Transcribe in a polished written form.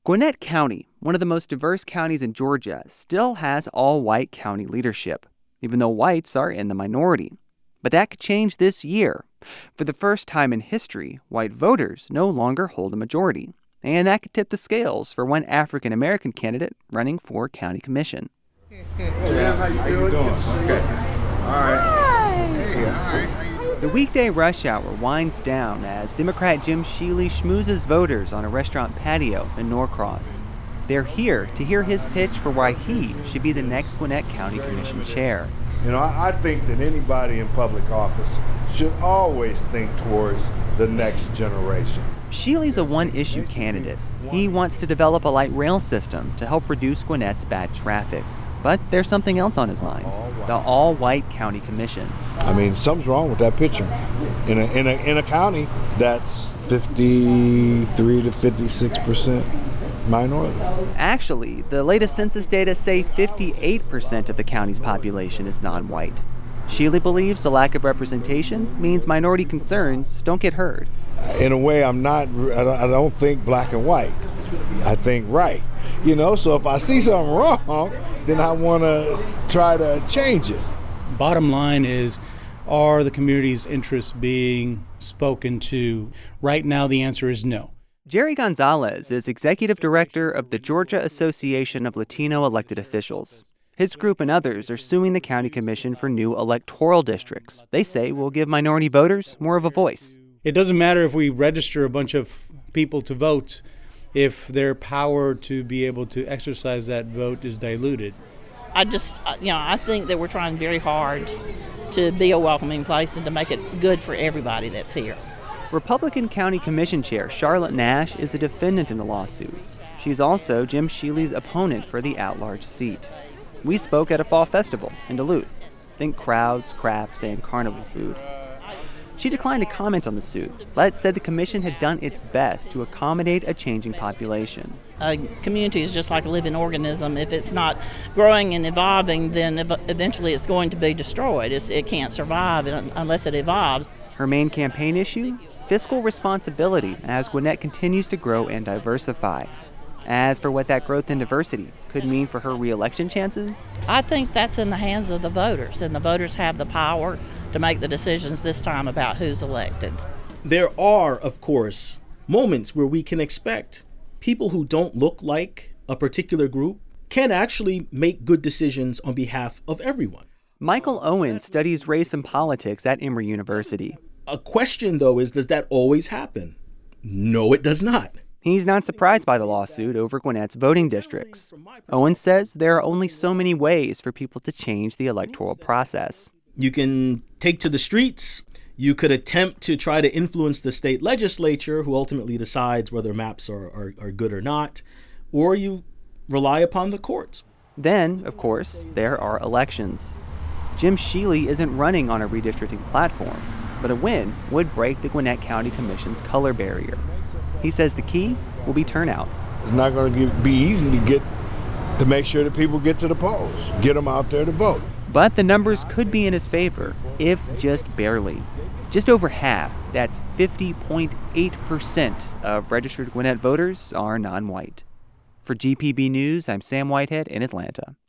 Gwinnett County, one of the most diverse counties in Georgia, still has all-white county leadership, even though whites are in the minority. But that could change this year. For the first time in history, white voters no longer hold a majority, and that could tip the scales for one African-American candidate running for county commission. Hey, how you doing? Okay. All right. Hey, all right. How you doing? The weekday rush hour winds down as Democrat Jim Shealy schmoozes voters on a restaurant patio in Norcross. They're here to hear his pitch for why he should be the next Gwinnett County Commission chair. You know, I think that anybody in public office should always think towards the next generation. Shealy's a one-issue candidate. He wants to develop a light rail system to help reduce Gwinnett's bad traffic. But there's something else on his mind, the all-white county commission. I mean, something's wrong with that picture. In a county that's 53 to 56% minority. Actually, the latest census data say 58% of the county's population is non-white. Shealy believes the lack of representation means minority concerns don't get heard. In a way, I don't think black and white. I think right. You know, so if I see something wrong, then I want to try to change it. Bottom line is, are the community's interests being spoken to? Right now, the answer is no. Jerry Gonzalez is executive director of the Georgia Association of Latino Elected Officials. His group and others are suing the county commission for new electoral districts. They say will give minority voters more of a voice. It doesn't matter if we register a bunch of people to vote if their power to be able to exercise that vote is diluted. I think that we're trying very hard to be a welcoming place and to make it good for everybody that's here. Republican County Commission Chair Charlotte Nash is a defendant in the lawsuit. She's also Jim Shealy's opponent for the at-large seat. We spoke at a fall festival in Duluth. Think crowds, crafts, and carnival food. She declined to comment on the suit, but said the commission had done its best to accommodate a changing population. A community is just like a living organism. If it's not growing and evolving, then eventually it's going to be destroyed. It can't survive unless it evolves. Her main campaign issue? Fiscal responsibility as Gwinnett continues to grow and diversify. As for what that growth and diversity could mean for her re-election chances? I think that's in the hands of the voters, and the voters have the power to make the decisions this time about who's elected. There are, of course, moments where we can expect people who don't look like a particular group can actually make good decisions on behalf of everyone. Michael Owen studies race and politics at Emory University. A question, though, is does that always happen? No, it does not. He's not surprised by the lawsuit over Gwinnett's voting districts. Owen says there are only so many ways for people to change the electoral process. You can take to the streets. You could attempt to try to influence the state legislature, who ultimately decides whether maps are good or not, or you rely upon the courts. Then, of course, there are elections. Jim Shealy isn't running on a redistricting platform, but a win would break the Gwinnett County Commission's color barrier. He says the key will be turnout. It's not going to be easy to make sure that people get to the polls, get them out there to vote. But the numbers could be in his favor, if just barely. Just over half, that's 50.8% of registered Gwinnett voters are non-white. For GPB News, I'm Sam Whitehead in Atlanta.